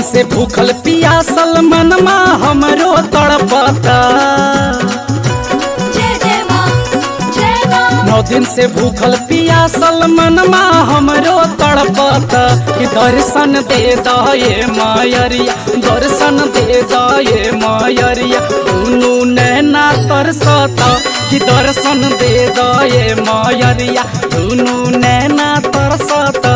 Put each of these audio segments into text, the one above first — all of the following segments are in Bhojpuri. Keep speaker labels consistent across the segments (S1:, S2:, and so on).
S1: से भूखल पियासल मनमा हमरो तड़पता। 9 दिन से भूखल पियासल मनमा हमरो तड़पता कि दर्शन दे दये मायरिया, दर्शन दे दये मायरिया। दुनू नैना तरसता कि दर्शन दे दये मायरिया, दुनू नैना तरसता।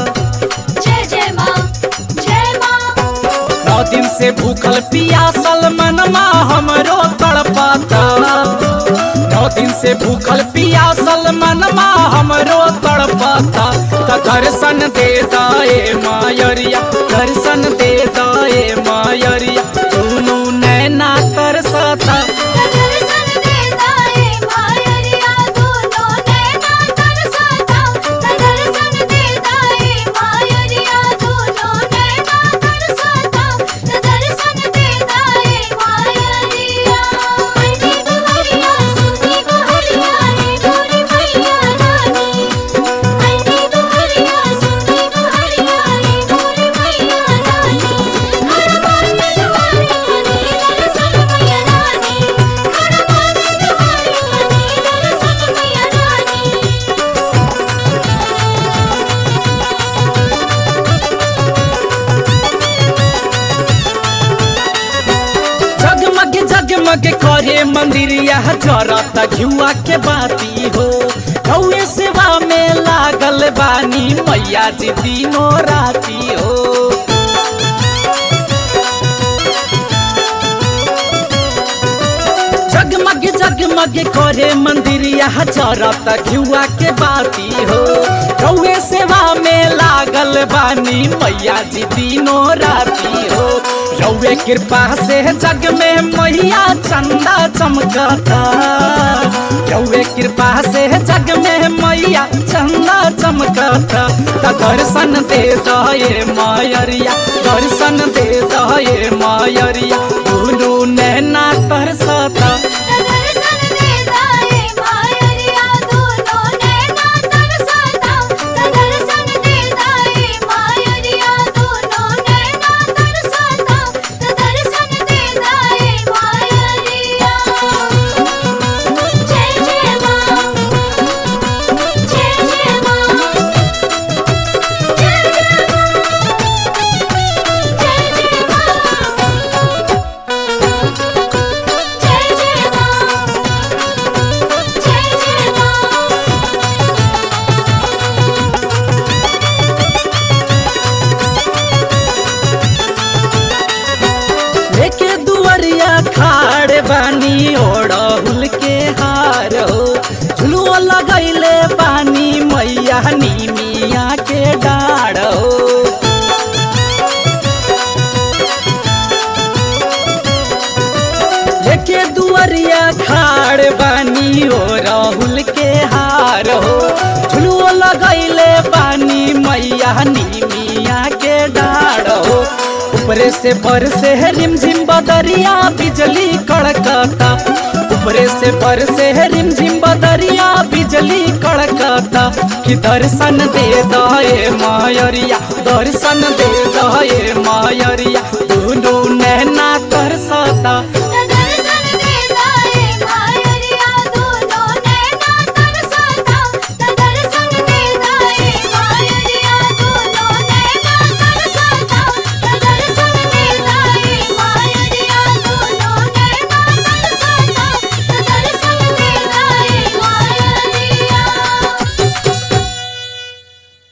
S1: 9 दिन से भूखल पियासल मनमा हमरो तड़पता। 9 दिन से भूखल पियासल मनमा हमरो तड़पता। दर्शन दे दये मायरिया, दर्शन दे दये मायरिया। दुनू नैना तरसता। जगमग करे मंदिरिया जरता घिउआ के बाती हो। रउए सेवा में लागल बानी मैया जी दिनों राती हो। जगमग जगमग करे मंदिरिया जरता घिउआ के बाती हो। रउए सेवा में लागल बानी मैया जी दिनों राती हो। रउए कृपा से जग में मैया चंदा चमकता। रउए कृपा से जग में मैया चंदा चमकता। दर्शन दे दये मायरिया, दर्शन दे दये मायरिया। दुनू नैना तरसता। लेके दुआरिया खाड़ बानी ओढ़हुल के हार हो। झुलुआ लगैले बानी मैया नीमिया के डाढ़ हो। लेके दुआरिया खाड़ बानी ओढ़हुल के हार हो। झुलुआ लगैले बानी मैया नीमिया के डाढ़ हो। ऊपरे से बरसे रिमझिम बदरिया बिजली कड़कता। ऊपरे से बरसे रिमझिम बदरिया बिजली कड़कता कि दर्शन दे दये मायरिया, दर्शन दे दये मायरिया। दुनू नैना तरसता।